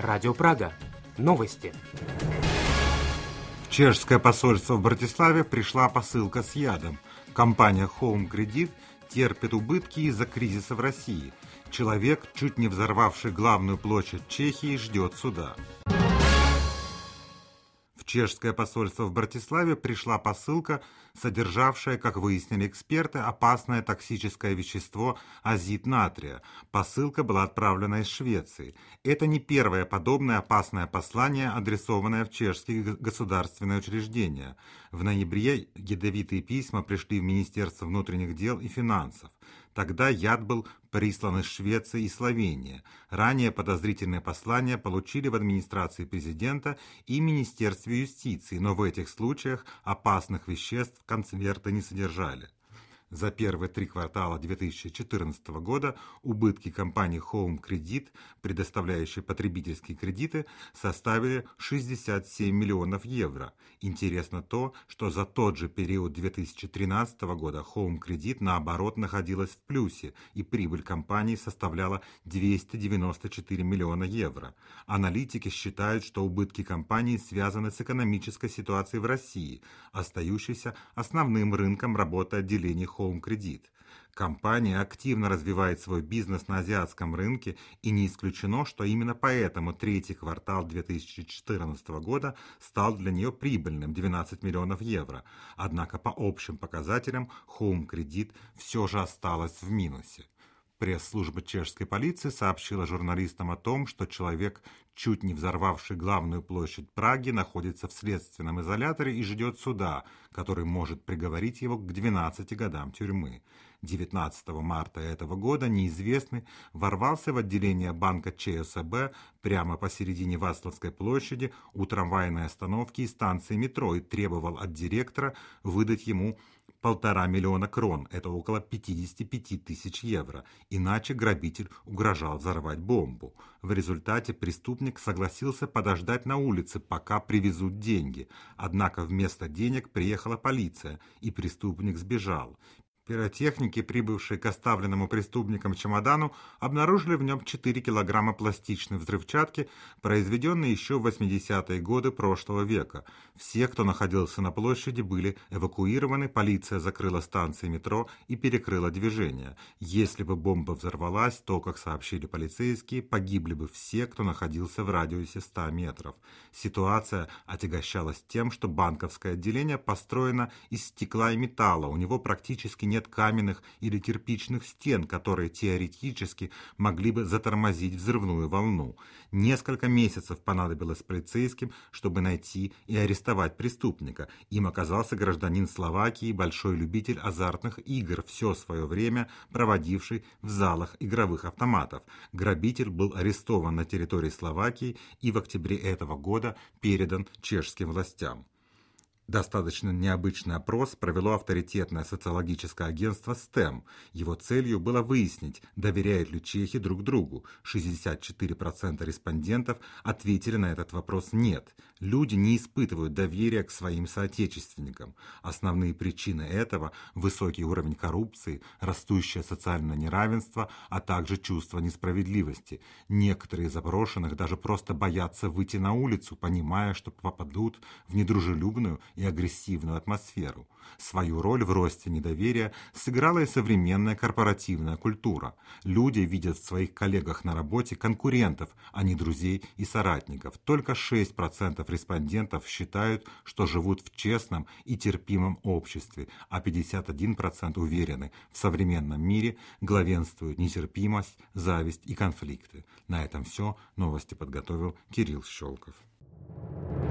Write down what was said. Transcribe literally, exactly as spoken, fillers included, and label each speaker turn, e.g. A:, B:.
A: Радио Прага. Новости.
B: В чешское посольство в Братиславе пришла посылка с ядом. Компания Home Credit терпит убытки из-за кризиса в России. Человек, чуть не взорвавший главную площадь Чехии, ждет суда. В чешское посольство в Братиславе пришла посылка, содержавшая, как выяснили эксперты, опасное токсическое вещество азид натрия. Посылка была отправлена из Швеции. Это не первое подобное опасное послание, адресованное в чешские государственные учреждения. В ноябре ядовитые письма пришли в Министерство внутренних дел и финансов. Тогда яд был прислан из Швеции и Словении. Ранее подозрительные послания получили в администрации президента и Министерстве юстиции, но в этих случаях опасных веществ конверты не содержали. За первые три квартала две тысячи четырнадцатого года убытки компании Home Credit, предоставляющей потребительские кредиты, составили шестьдесят семь миллионов евро. Интересно то, что за тот же период две тысячи тринадцатого года Home Credit, наоборот, находилась в плюсе, и прибыль компании составляла двести девяносто четыре миллиона евро. Аналитики считают, что убытки компании связаны с экономической ситуацией в России, остающейся основным рынком работы отделений Home Credit. Компания активно развивает свой бизнес на азиатском рынке, и не исключено, что именно поэтому третий квартал две тысячи четырнадцатого года стал для нее прибыльным – двенадцать миллионов евро. Однако по общим показателям Home Credit все же осталась в минусе. Пресс-служба чешской полиции сообщила журналистам о том, что человек, чуть не взорвавший главную площадь Праги, находится в следственном изоляторе и ждет суда, который может приговорить его к двенадцати годам тюрьмы. девятнадцатого марта этого года неизвестный ворвался в отделение банка ЧСБ прямо посередине Вацлавской площади у трамвайной остановки и станции метро и требовал от директора выдать ему полтора миллиона крон, это около пятьдесят пять тысяч евро, иначе грабитель угрожал взорвать бомбу. В результате преступник согласился подождать на улице, пока привезут деньги. Однако вместо денег приехала полиция, и преступник сбежал. Пиротехники, прибывшие к оставленному преступником чемодану, обнаружили в нем четыре килограмма пластичной взрывчатки, произведенной еще в восьмидесятые годы прошлого века. Все, кто находился на площади, были эвакуированы, полиция закрыла станции метро и перекрыла движение. Если бы бомба взорвалась, то, как сообщили полицейские, погибли бы все, кто находился в радиусе ста метров. Ситуация отягощалась тем, что банковское отделение построено из стекла и металла, у него практически нет Нет каменных или кирпичных стен, которые теоретически могли бы затормозить взрывную волну. Несколько месяцев понадобилось полицейским, чтобы найти и арестовать преступника. Им оказался гражданин Словакии, большой любитель азартных игр, все свое время проводивший в залах игровых автоматов. Грабитель был арестован на территории Словакии и в октябре этого года передан чешским властям. Достаточно необычный опрос провело авторитетное социологическое агентство стэм. Его целью было выяснить, доверяют ли чехи друг другу. шестьдесят четыре процента респондентов ответили на этот вопрос «нет». Люди не испытывают доверия к своим соотечественникам. Основные причины этого – высокий уровень коррупции, растущее социальное неравенство, а также чувство несправедливости. Некоторые из опрошенных даже просто боятся выйти на улицу, понимая, что попадут в недружелюбную и агрессивную атмосферу. Свою роль в росте недоверия сыграла и современная корпоративная культура. Люди видят в своих коллегах на работе конкурентов, а не друзей и соратников. Только шесть процентов респондентов считают, что живут в честном и терпимом обществе, а пятьдесят один процент уверены, в современном мире главенствуют нетерпимость, зависть и конфликты. На этом все. Новости подготовил Кирилл Щелков.